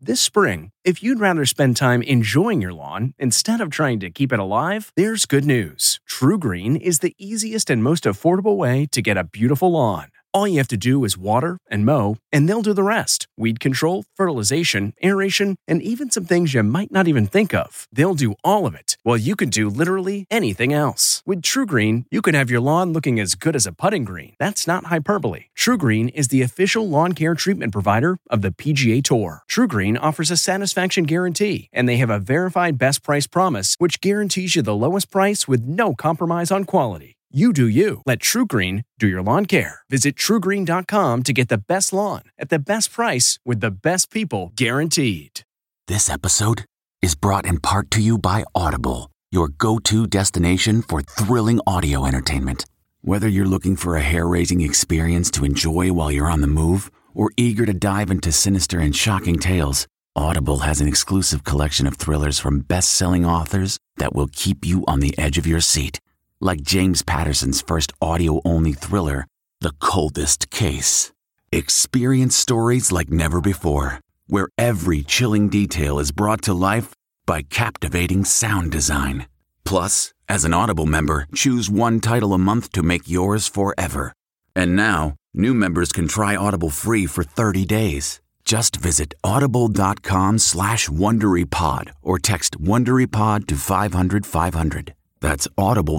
This spring, if you'd rather spend time enjoying your lawn instead of trying to keep it alive, there's good news. TruGreen is the easiest and most affordable way to get a beautiful lawn. All you have to do is water and mow, and they'll do the rest. Weed control, fertilization, aeration, and even some things you might not even think of. They'll do all of it, while you can do literally anything else. With TruGreen, you can have your lawn looking as good as a putting green. That's not hyperbole. TruGreen is the official lawn care treatment provider of the PGA Tour. TruGreen offers a satisfaction guarantee, and they have a verified best price promise, which guarantees you the lowest price with no compromise on quality. You do you. Let TruGreen do your lawn care. Visit TruGreen.com to get the best lawn at the best price with the best people guaranteed. This episode is brought in part to you by Audible, your go-to destination for thrilling audio entertainment. Whether you're looking for a hair-raising experience to enjoy while you're on the move or eager to dive into sinister and shocking tales, Audible has an exclusive collection of thrillers from best-selling authors that will keep you on the edge of your seat. Like James Patterson's first audio-only thriller, The Coldest Case. Experience stories like never before, where every chilling detail is brought to life by captivating sound design. Plus, as an Audible member, choose one title a month to make yours forever. And now, new members can try Audible free for 30 days. Just visit audible.com/WonderyPod or text WonderyPod to 500-500. That's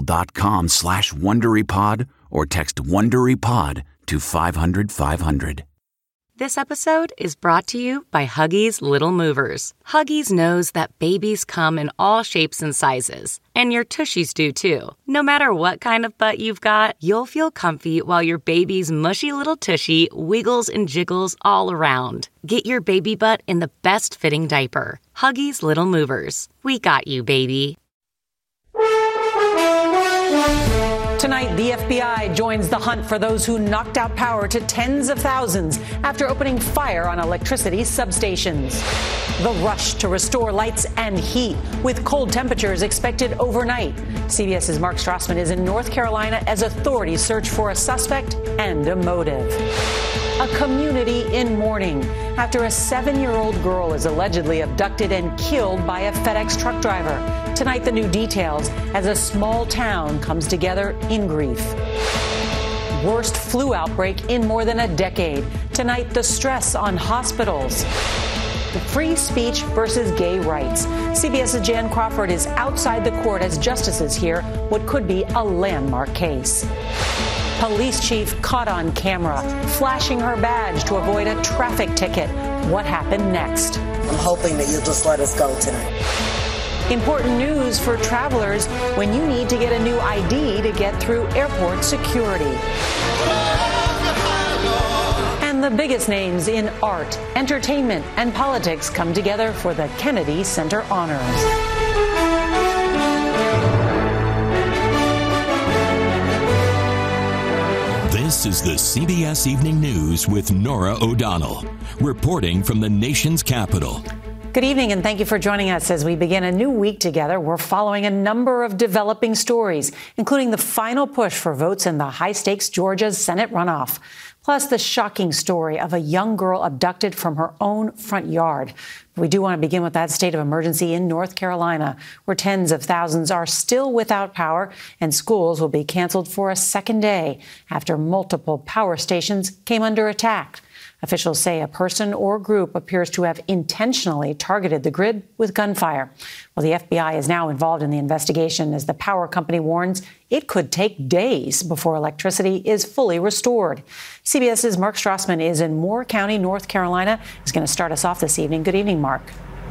audible.com/WonderyPod or text WonderyPod to 500-500. This episode is brought to you by Huggies Little Movers. Huggies knows that babies come in all shapes and sizes, and your tushies do too. No matter what kind of butt you've got, you'll feel comfy while your baby's mushy little tushy wiggles and jiggles all around. Get your baby butt in the best fitting diaper. Huggies Little Movers. We got you, baby. Tonight, the FBI joins the hunt for those who knocked out power to tens of thousands after opening fire on electricity substations. The rush to restore lights and heat with cold temperatures expected overnight. CBS's Mark Strassman is in North Carolina as authorities search for a suspect and a motive. A community in mourning after a 7-year-old girl is allegedly abducted and killed by a FedEx truck driver. Tonight, the new details as a small town comes together in grief. Worst flu outbreak in more than a decade. Tonight, the stress on hospitals. Free speech versus gay rights. CBS's Jan Crawford is outside the court as justices hear what could be a landmark case. Police chief caught on camera, flashing her badge to avoid a traffic ticket. What happened next? I'm hoping that you'll just let us go tonight. Important news for travelers when you need to get a new ID to get through airport security. And the biggest names in art, entertainment, and politics come together for the Kennedy Center Honors. This is the CBS Evening News with Norah O'Donnell, reporting from the nation's capital. Good evening, and thank you for joining us as we begin a new week together. We're following a number of developing stories, including the final push for votes in the high-stakes Georgia Senate runoff, plus the shocking story of a young girl abducted from her own front yard. We do want to begin with that state of emergency in North Carolina, where tens of thousands are still without power, and schools will be canceled for a second day after multiple power stations came under attack. Officials say a person or group appears to have intentionally targeted the grid with gunfire. Well, the FBI is now involved in the investigation as the power company warns it could take days before electricity is fully restored. CBS's Mark Strassman is in Moore County, North Carolina. He's going to start us off this evening. Good evening, Mark.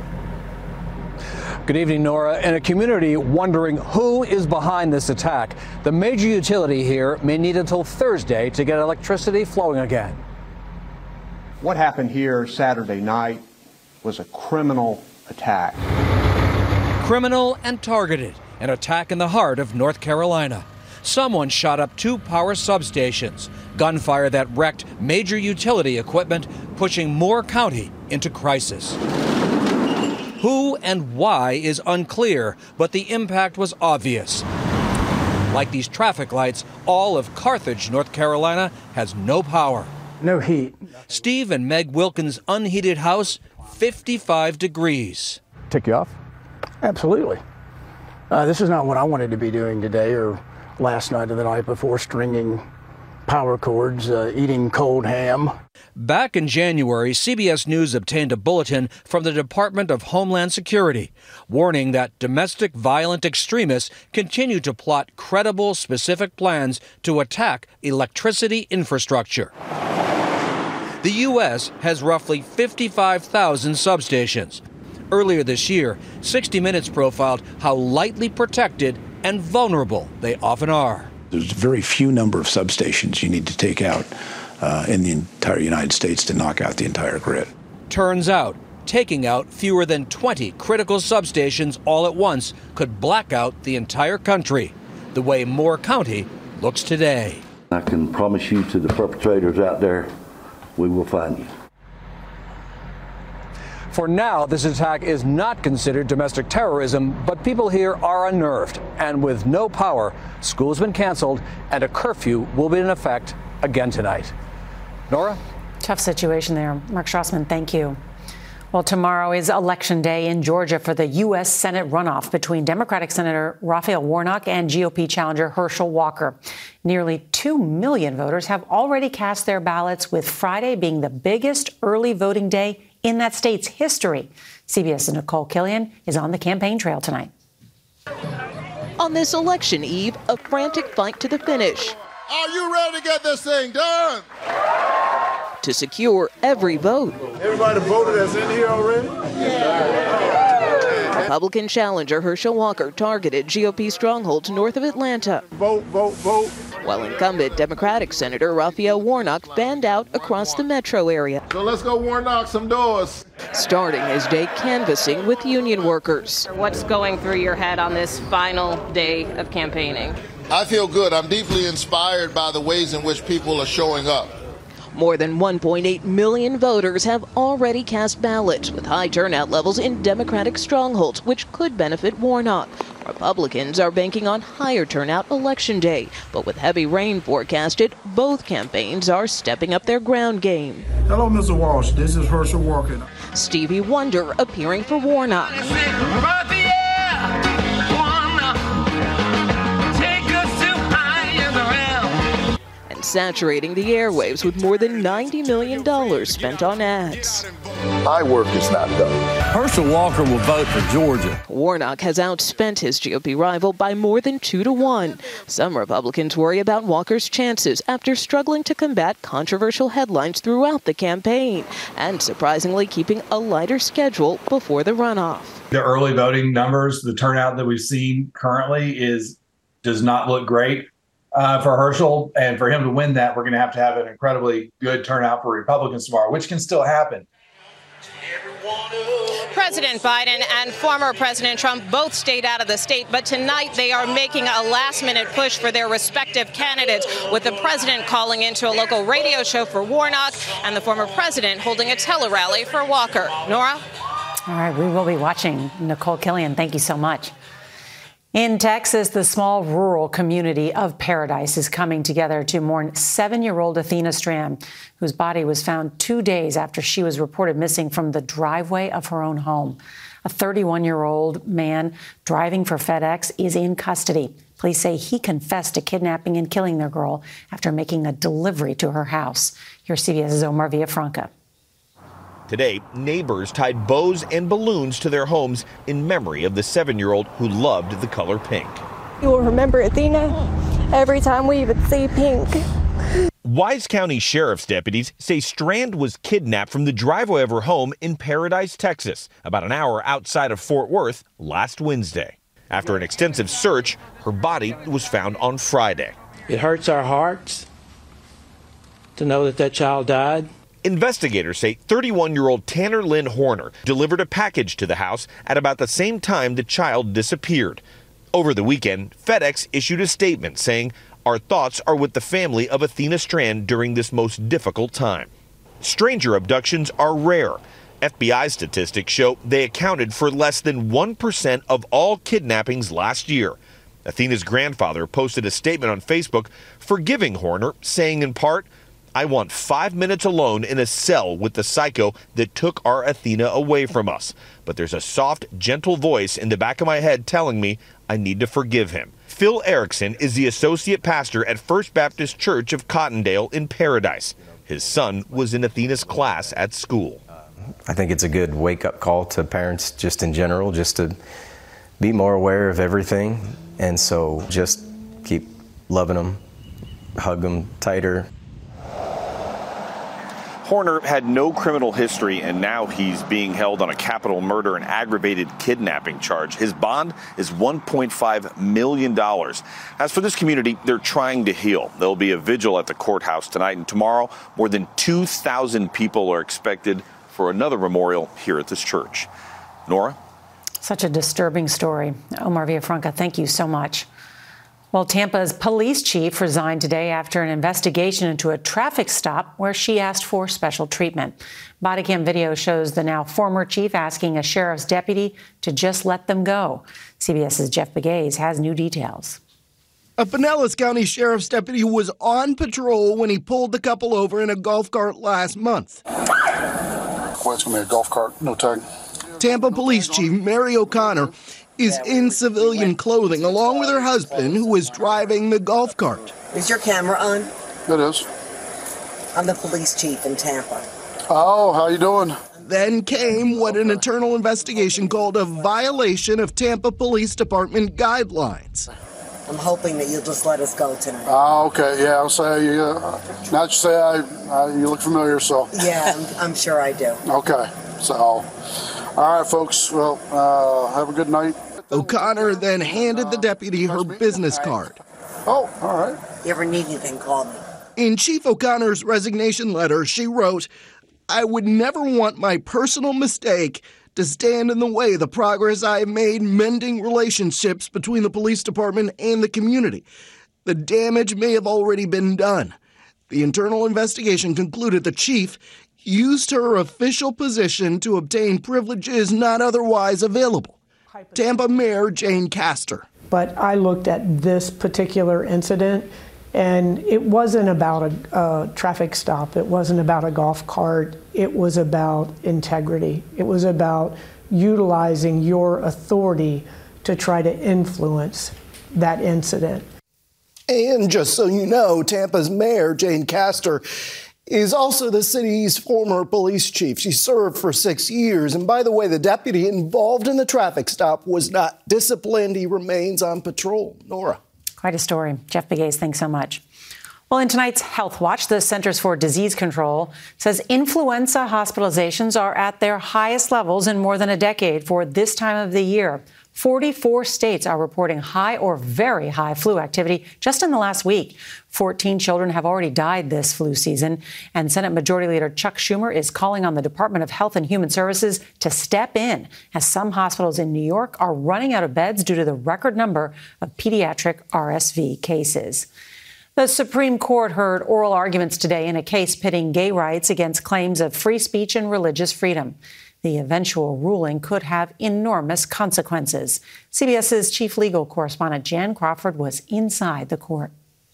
Good evening, Nora. In a community wondering who is behind this attack, the major utility here may need until Thursday to get electricity flowing again. What happened here Saturday night was a criminal attack. Criminal and targeted, an attack in the heart of North Carolina. Someone shot up 2 power substations, gunfire that wrecked major utility equipment, pushing Moore County into crisis. Who and why is unclear, but the impact was obvious. Like these traffic lights, all of Carthage, North Carolina has no power. No heat. Steve and Meg Wilkins' unheated house 55 degrees. Tick you off? Absolutely. This is not what I wanted to be doing today or last night or the night before, stringing power cords, eating cold ham. Back in January, CBS News obtained a bulletin from the Department of Homeland Security warning that domestic violent extremists continue to plot credible, specific plans to attack electricity infrastructure. The U.S. has roughly 55,000 substations. Earlier this year, 60 Minutes profiled how lightly protected and vulnerable they often are. There's a very few number of substations you need to take out in the entire United States to knock out the entire grid. Turns out, taking out fewer than 20 critical substations all at once could black out the entire country, the way Moore County looks today. I can promise you to the perpetrators out there, we will find you. For now, this attack is not considered domestic terrorism, but people here are unnerved. And with no power, school has been canceled and a curfew will be in effect again tonight. Nora? Tough situation there. Mark Strassman, thank you. Well, tomorrow is Election Day in Georgia for the U.S. Senate runoff between Democratic Senator Raphael Warnock and GOP challenger Herschel Walker. Nearly 2 million voters have already cast their ballots, with Friday being the biggest early voting day in that state's history. CBS's Nicole Killian is on the campaign trail tonight. On this election eve, a frantic fight to the finish. Are you ready to get this thing done? To secure every vote. Everybody voted that's in here already? Yeah. Republican challenger Herschel Walker targeted GOP strongholds north of Atlanta. Vote, vote, vote. While incumbent Democratic Senator Raphael Warnock fanned out across the metro area. So let's go Warnock some doors. Starting his day canvassing with union workers. What's going through your head on this final day of campaigning? I feel good. I'm deeply inspired by the ways in which people are showing up. More than 1.8 million voters have already cast ballots, with high turnout levels in Democratic strongholds, which could benefit Warnock. Republicans are banking on higher turnout Election Day, but with heavy rain forecasted, both campaigns are stepping up their ground game. Hello, Mr. Walsh. This is Herschel Walker. Stevie Wonder appearing for Warnock. Saturating the airwaves with more than $90 million spent on ads. My work is not done. Herschel Walker will vote for Georgia. Warnock has outspent his GOP rival by more than 2-1. Some Republicans worry about Walker's chances after struggling to combat controversial headlines throughout the campaign and surprisingly keeping a lighter schedule before the runoff. The early voting numbers, the turnout that we've seen currently does not look great. For Herschel, and for him to win that, we're going to have an incredibly good turnout for Republicans tomorrow, which can still happen. President Biden and former President Trump both stayed out of the state, but tonight they are making a last-minute push for their respective candidates, with the president calling into a local radio show for Warnock and the former president holding a tele-rally for Walker. Nora? All right, we will be watching. Nicole Killian, thank you so much. In Texas, the small rural community of Paradise is coming together to mourn 7-year-old Athena Strand, whose body was found 2 days after she was reported missing from the driveway of her own home. A 31-year-old man driving for FedEx is in custody. Police say he confessed to kidnapping and killing their girl after making a delivery to her house. Here's CBS's Omar Villafranca. Today, neighbors tied bows and balloons to their homes in memory of the 7-year-old who loved the color pink. You will remember Athena every time we even see pink. Wise County Sheriff's deputies say Strand was kidnapped from the driveway of her home in Paradise, Texas, about an hour outside of Fort Worth last Wednesday. After an extensive search, her body was found on Friday. It hurts our hearts to know that child died. Investigators say 31-year-old Tanner Lynn Horner delivered a package to the house at about the same time the child disappeared. Over the weekend, FedEx issued a statement saying, "Our thoughts are with the family of Athena Strand during this most difficult time." Stranger abductions are rare. FBI statistics show they accounted for less than 1% of all kidnappings last year. Athena's grandfather posted a statement on Facebook forgiving Horner, saying in part, I want 5 minutes alone in a cell with the psycho that took our Athena away from us. But there's a soft, gentle voice in the back of my head telling me I need to forgive him. Phil Erickson is the associate pastor at First Baptist Church of Cottondale in Paradise. His son was in Athena's class at school. I think it's a good wake-up call to parents just in general, just to be more aware of everything. And so just keep loving them, hug them tighter. Horner had no criminal history, and now he's being held on a capital murder and aggravated kidnapping charge. His bond is $1.5 million. As for this community, they're trying to heal. There'll be a vigil at the courthouse tonight, and tomorrow, more than 2,000 people are expected for another memorial here at this church. Nora? Such a disturbing story. Omar Villafranca, thank you so much. Well, Tampa's police chief resigned today after an investigation into a traffic stop where she asked for special treatment. Body cam video shows the now former chief asking a sheriff's deputy to just let them go. CBS's Jeff Begays has new details. A Pinellas County Sheriff's deputy was on patrol when he pulled the couple over in a golf cart last month. Well, it's going to be a golf cart, no tag. Tampa Police Chief Mary O'Connor is in civilian clothing, along with her husband, who is driving the golf cart. Is your camera on? It is. I'm the police chief in Tampa. Oh, how you doing? Then came what an internal investigation called a violation of Tampa Police Department guidelines. I'm hoping that you'll just let us go tonight. Oh, okay. Yeah, I'll say, now that you say you look familiar, so. Yeah, I'm sure I do. Okay. So, all right, folks. Well, have a good night. O'Connor then handed the deputy her business card. Oh, all right. You ever need anything, call me. In Chief O'Connor's resignation letter, she wrote, "I would never want my personal mistake to stand in the way of the progress I have made mending relationships between the police department and the community. The damage may have already been done." The internal investigation concluded the chief used her official position to obtain privileges not otherwise available. Tampa Mayor Jane Castor. But I looked at this particular incident, and it wasn't about a traffic stop. It wasn't about a golf cart. It was about integrity. It was about utilizing your authority to try to influence that incident. And just so you know, Tampa's Mayor Jane Castor is also the city's former police chief. She served for 6 years. And by the way, the deputy involved in the traffic stop was not disciplined. He remains on patrol. Nora. Quite a story. Jeff Begays, thanks so much. Well, in tonight's Health Watch, the Centers for Disease Control says influenza hospitalizations are at their highest levels in more than a decade for this time of the year. 44 states are reporting high or very high flu activity just in the last week. 14 children have already died this flu season, and Senate Majority Leader Chuck Schumer is calling on the Department of Health and Human Services to step in, as some hospitals in New York are running out of beds due to the record number of pediatric RSV cases. The Supreme Court heard oral arguments today in a case pitting gay rights against claims of free speech and religious freedom. The eventual ruling could have enormous consequences. CBS's chief legal correspondent Jan Crawford was inside the court.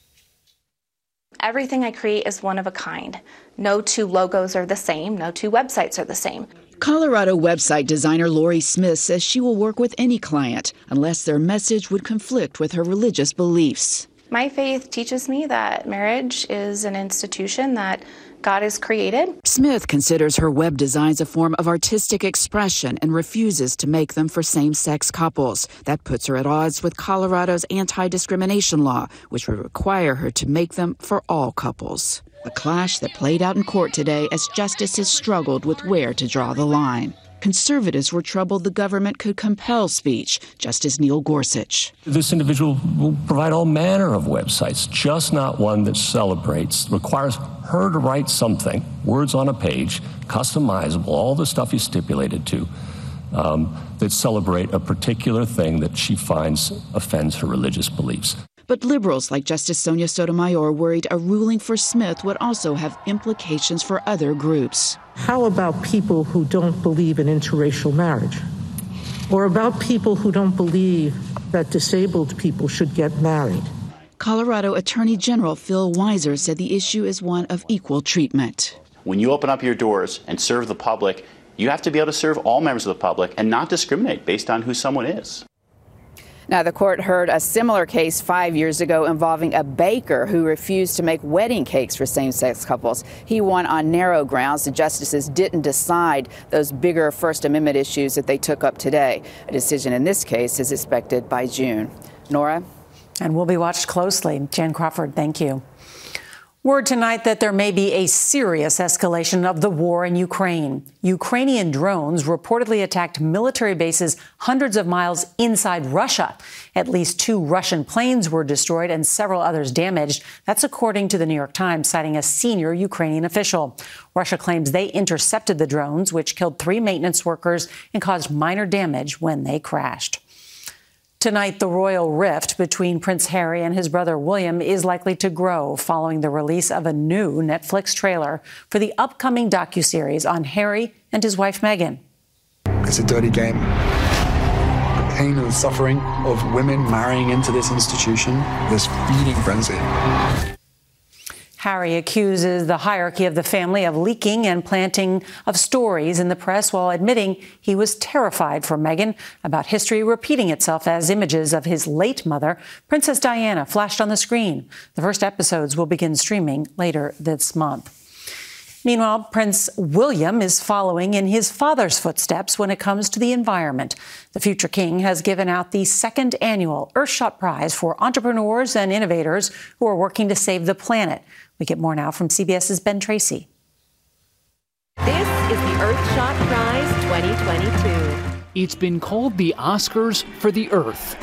Everything I create is one of a kind. No two logos are the same. No two websites are the same. Colorado website designer Lori Smith says she will work with any client unless their message would conflict with her religious beliefs. My faith teaches me that marriage is an institution that God has created. Smith considers her web designs a form of artistic expression and refuses to make them for same-sex couples. That puts her at odds with Colorado's anti-discrimination law, which would require her to make them for all couples. A clash that played out in court today as justices struggled with where to draw the line. Conservatives were troubled the government could compel speech. Justice Neil Gorsuch. This individual will provide all manner of websites, just not one that celebrates, requires her to write something, words on a page, customizable, all the stuff you stipulated to, that celebrate a particular thing that she finds offends her religious beliefs. But liberals like Justice Sonia Sotomayor worried a ruling for Smith would also have implications for other groups. How about people who don't believe in interracial marriage? Or about people who don't believe that disabled people should get married? Colorado Attorney General Phil Weiser said the issue is one of equal treatment. When you open up your doors and serve the public, you have to be able to serve all members of the public and not discriminate based on who someone is. Now, the court heard a similar case 5 years ago involving a baker who refused to make wedding cakes for same-sex couples. He won on narrow grounds. The justices didn't decide those bigger First Amendment issues that they took up today. A decision in this case is expected by June. Nora? And will be watched closely. Jan Crawford, thank you. Word tonight that there may be a serious escalation of the war in Ukraine. Ukrainian drones reportedly attacked military bases hundreds of miles inside Russia. At least 2 Russian planes were destroyed and several others damaged. That's according to the New York Times, citing a senior Ukrainian official. Russia claims they intercepted the drones, which killed 3 maintenance workers and caused minor damage when they crashed. Tonight, the royal rift between Prince Harry and his brother William is likely to grow following the release of a new Netflix trailer for the upcoming docuseries on Harry and his wife Meghan. It's a dirty game. The pain and suffering of women marrying into this institution, this feeding frenzy. Harry accuses the hierarchy of the family of leaking and planting of stories in the press while admitting he was terrified for Meghan about history repeating itself as images of his late mother, Princess Diana, flashed on the screen. The first episodes will begin streaming later this month. Meanwhile, Prince William is following in his father's footsteps when it comes to the environment. The future king has given out the 2nd annual Earthshot Prize for entrepreneurs and innovators who are working to save the planet. We get more now from CBS's Ben Tracy. This is the Earthshot Prize 2022. It's been called the Oscars for the Earth.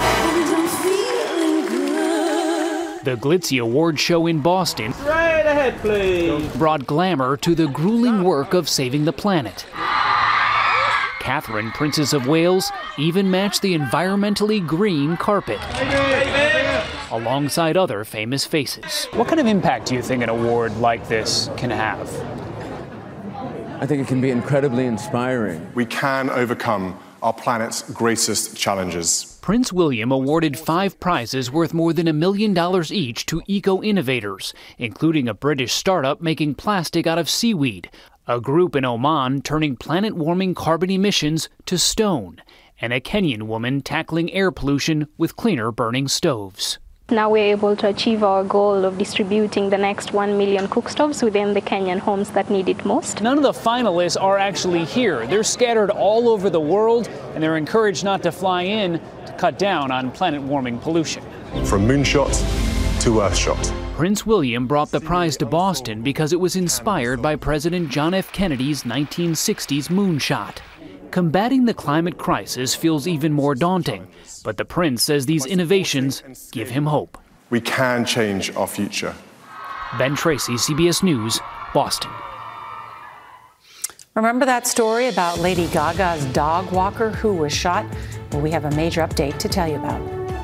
The glitzy award show in Boston Right ahead, please. brought glamour to the grueling work of saving the planet. Catherine, Princess of Wales, even matched the environmentally green carpet, alongside other famous faces. What kind of impact do you think an award like this can have? I think it can be incredibly inspiring. We can overcome our planet's greatest challenges. Prince William awarded 5 prizes worth more than $1 million each to eco-innovators, including a British startup making plastic out of seaweed, a group in Oman turning planet-warming carbon emissions to stone, and a Kenyan woman tackling air pollution with cleaner-burning stoves. Now we're able to achieve our goal of distributing the next 1 million cookstoves within the Kenyan homes that need it most. None of the finalists are actually here. They're scattered all over the world, and they're encouraged not to fly in to cut down on planet-warming pollution. From Moonshot to Earthshot. Prince William brought the prize to Boston because it was inspired by President John F. Kennedy's 1960s moonshot. Combating the climate crisis feels even more daunting, but the prince says these innovations give him hope. We can change our future. Ben Tracy, CBS News, Boston. Remember that story about Lady Gaga's dog walker who was shot? Well, we have a major update to tell you about.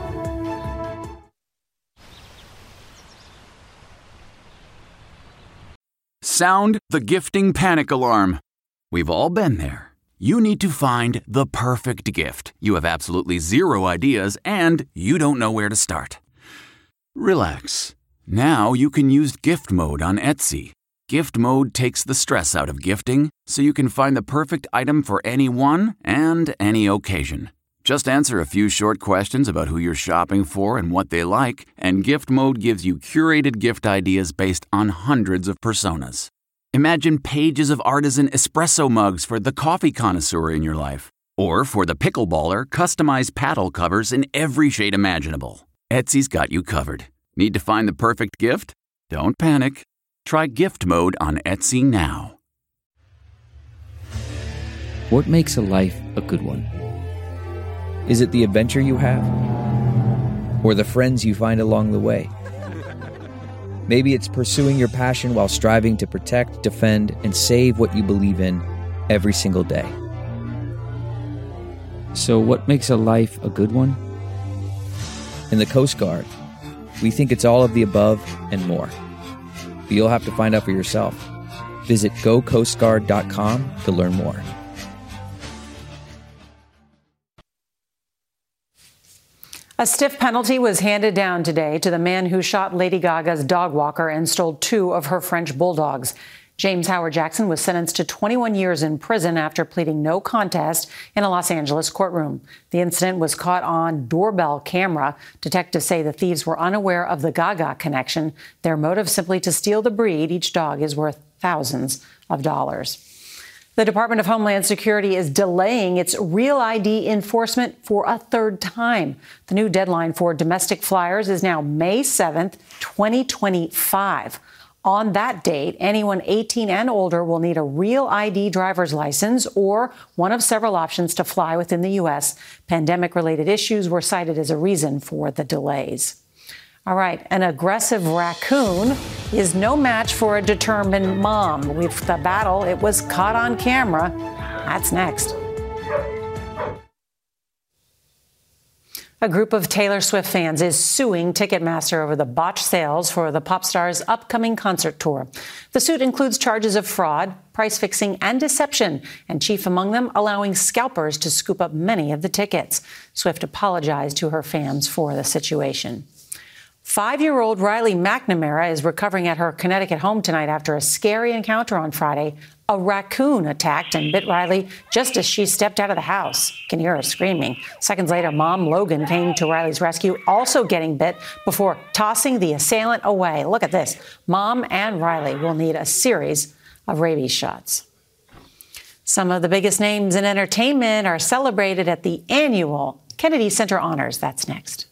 Sound the gifting panic alarm. We've all been there. You need to find the perfect gift. You have absolutely zero ideas and you don't know where to start. Relax. Now you can use gift mode on Etsy. Gift mode takes the stress out of gifting so you can find the perfect item for anyone and any occasion. Just answer a few short questions about who you're shopping for and what they like, and gift mode gives you curated gift ideas based on hundreds of personas. Imagine pages of artisan espresso mugs for the coffee connoisseur in your life. Or for the pickleballer, customized paddle covers in every shade imaginable. Etsy's got you covered. Need to find the perfect gift? Don't panic. Try gift mode on Etsy now. What makes a life a good one? Is it the adventure you have? Or the friends you find along the way? Maybe it's pursuing your passion while striving to protect, defend, and save what you believe in every single day. So what makes a life a good one? In the Coast Guard, we think it's all of the above and more. But you'll have to find out for yourself. Visit gocoastguard.com to learn more. A stiff penalty was handed down today to the man who shot Lady Gaga's dog walker and stole 2 of her French bulldogs. James Howard Jackson was sentenced to 21 years in prison after pleading no contest in a Los Angeles courtroom. The incident was caught on doorbell camera. Detectives say the thieves were unaware of the Gaga connection. Their motive simply to steal the breed. Each dog is worth thousands of dollars. The Department of Homeland Security is delaying its Real ID enforcement for a 3rd time. The new deadline for domestic flyers is now May 7th, 2025. On that date, anyone 18 and older will need a Real ID driver's license or one of several options to fly within the U.S. Pandemic-related issues were cited as a reason for the delays. All right, an aggressive raccoon is no match for a determined mom. With the battle, it was caught on camera. That's next. A group of Taylor Swift fans is suing Ticketmaster over the botched sales for the pop star's upcoming concert tour. The suit includes charges of fraud, price fixing, and deception, and chief among them, allowing scalpers to scoop up many of the tickets. Swift apologized to her fans for the situation. 5-year-old Riley McNamara is recovering at her Connecticut home tonight after a scary encounter on Friday. A raccoon attacked and bit Riley just as she stepped out of the house. You can hear her screaming. Seconds later, Mom Logan came to Riley's rescue, also getting bit before tossing the assailant away. Look at this. Mom and Riley will need a series of rabies shots. Some of the biggest names in entertainment are celebrated at the annual Kennedy Center Honors. That's next.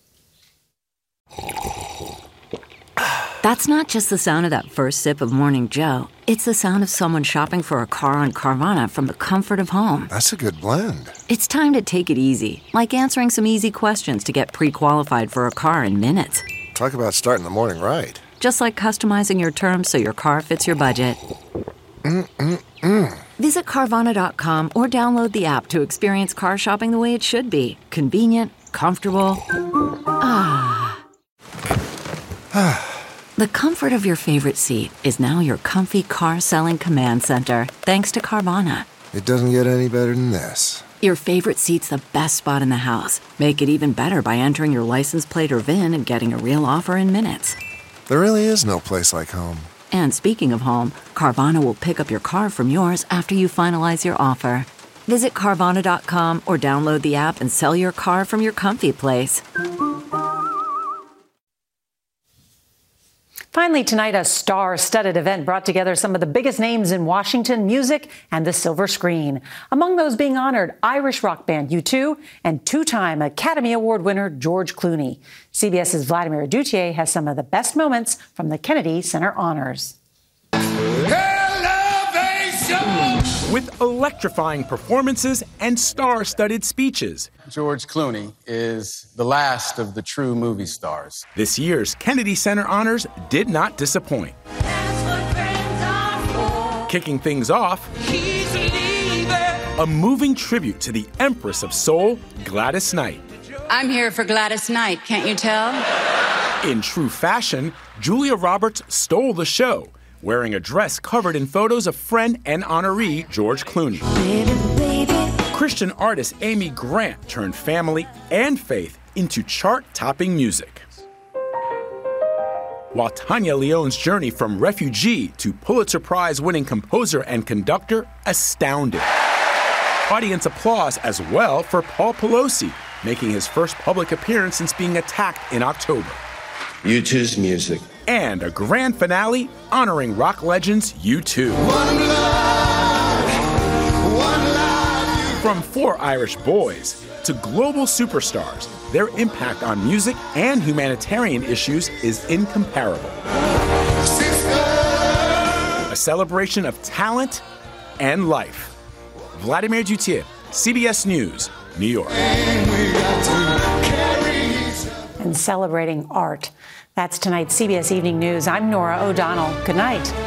That's not just the sound of that first sip of Morning Joe. It's the sound of someone shopping for a car on Carvana from the comfort of home. That's a good blend. It's time to take it easy, like answering some easy questions to get pre-qualified for a car in minutes. Talk about starting the morning right. Just like customizing your terms so your car fits your budget. Visit Carvana.com or download the app to experience car shopping the way it should be. Convenient, comfortable. The comfort of your favorite seat is now your comfy car selling command center, thanks to Carvana. It doesn't get any better than this. Your favorite seat's the best spot in the house. Make it even better by entering your license plate or VIN and getting a real offer in minutes. There really is no place like home. And speaking of home, Carvana will pick up your car from yours after you finalize your offer. Visit Carvana.com or download the app and sell your car from your comfy place. Finally tonight, a star-studded event brought together some of the biggest names in Washington music and the silver screen. Among those being honored, Irish rock band U2 and 2-time Academy Award winner George Clooney. CBS's Vladimir Duthier has some of the best moments from the Kennedy Center Honors. With electrifying performances and star-studded speeches. George Clooney is the last of the true movie stars. This year's Kennedy Center Honors did not disappoint. Kicking things off, a moving tribute to the Empress of Soul, Gladys Knight. I'm here for Gladys Knight, can't you tell? In true fashion, Julia Roberts stole the show, wearing a dress covered in photos of friend and honoree George Clooney. Christian artist Amy Grant turned family and faith into chart-topping music. While Tanya Leon's journey from refugee to Pulitzer Prize-winning composer and conductor astounded. Audience applause as well for Paul Pelosi, making his first public appearance since being attacked in October. U2's music. And a grand finale honoring rock legends U2. From 4 Irish boys to global superstars, their impact on music and humanitarian issues is incomparable. A celebration of talent and life. Vladimir Duthier, CBS News, New York. And celebrating art. That's tonight's CBS Evening News. I'm Norah O'Donnell. Good night.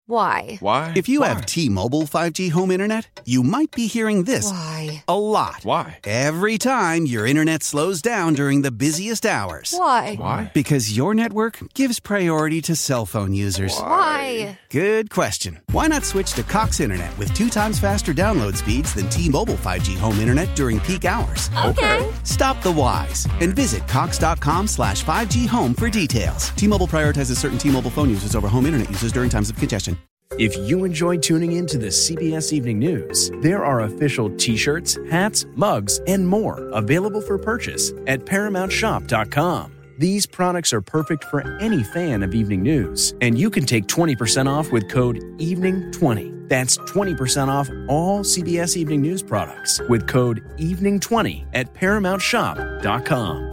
Why? Why? If you have T-Mobile 5G home internet, you might be hearing this Why? a lot. Why? Every time your internet slows down during the busiest hours. Why? Why? Because your network gives priority to cell phone users. Why? Good question. Why not switch to Cox Internet with 2 times faster download speeds than T-Mobile 5G home internet during peak hours? Okay. Stop the whys and visit cox.com/5G home for details. T-Mobile prioritizes certain T-Mobile phone users over home internet users during times of congestion. If you enjoyed tuning in to the CBS Evening News, there are official t-shirts, hats, mugs, and more available for purchase at ParamountShop.com. These products are perfect for any fan of evening news, and you can take 20% off with code EVENING20. That's 20% off all CBS Evening News products with code EVENING20 at ParamountShop.com.